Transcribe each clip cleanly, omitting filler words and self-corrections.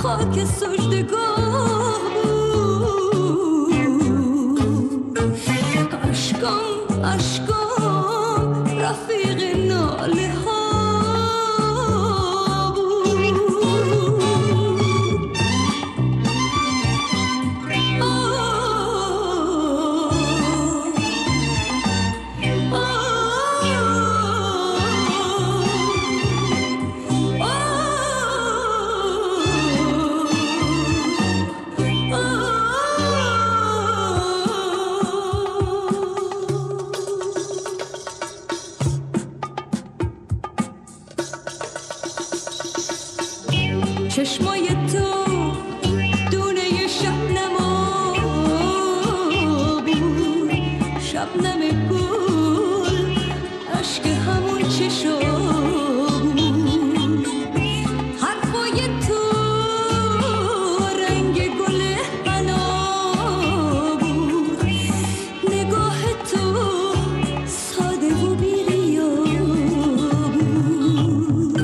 خاک سجدگاه بود. اشکام اشکام رفیق ناله ها چشمای تو دونه شبنما بود، شبنم گل عشق همون چشا بود. حرفای تو رنگ گل حنا بود، نگاه تو ساده و بی‌ریا بود.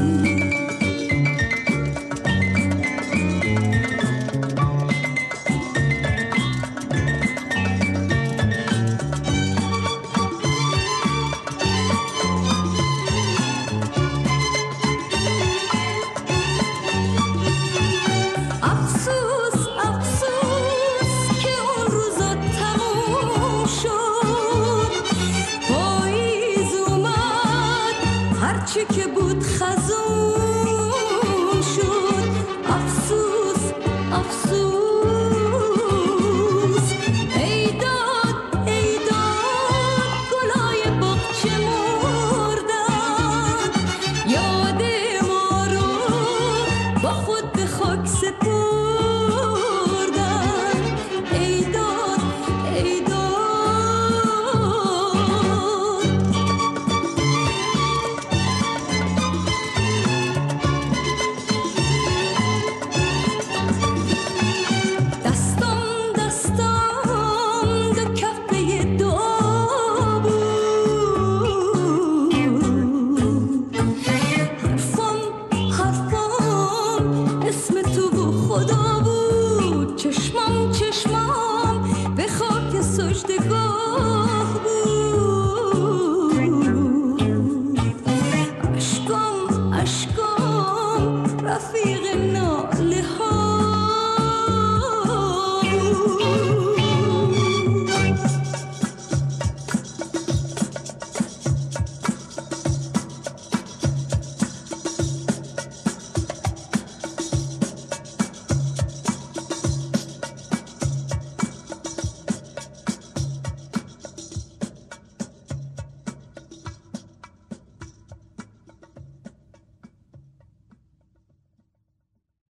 هرچی که بود خزون شد. افسوس افسوس ای داد گلای باغچه مردن، یاد ما رو با خود به خاک سپرد.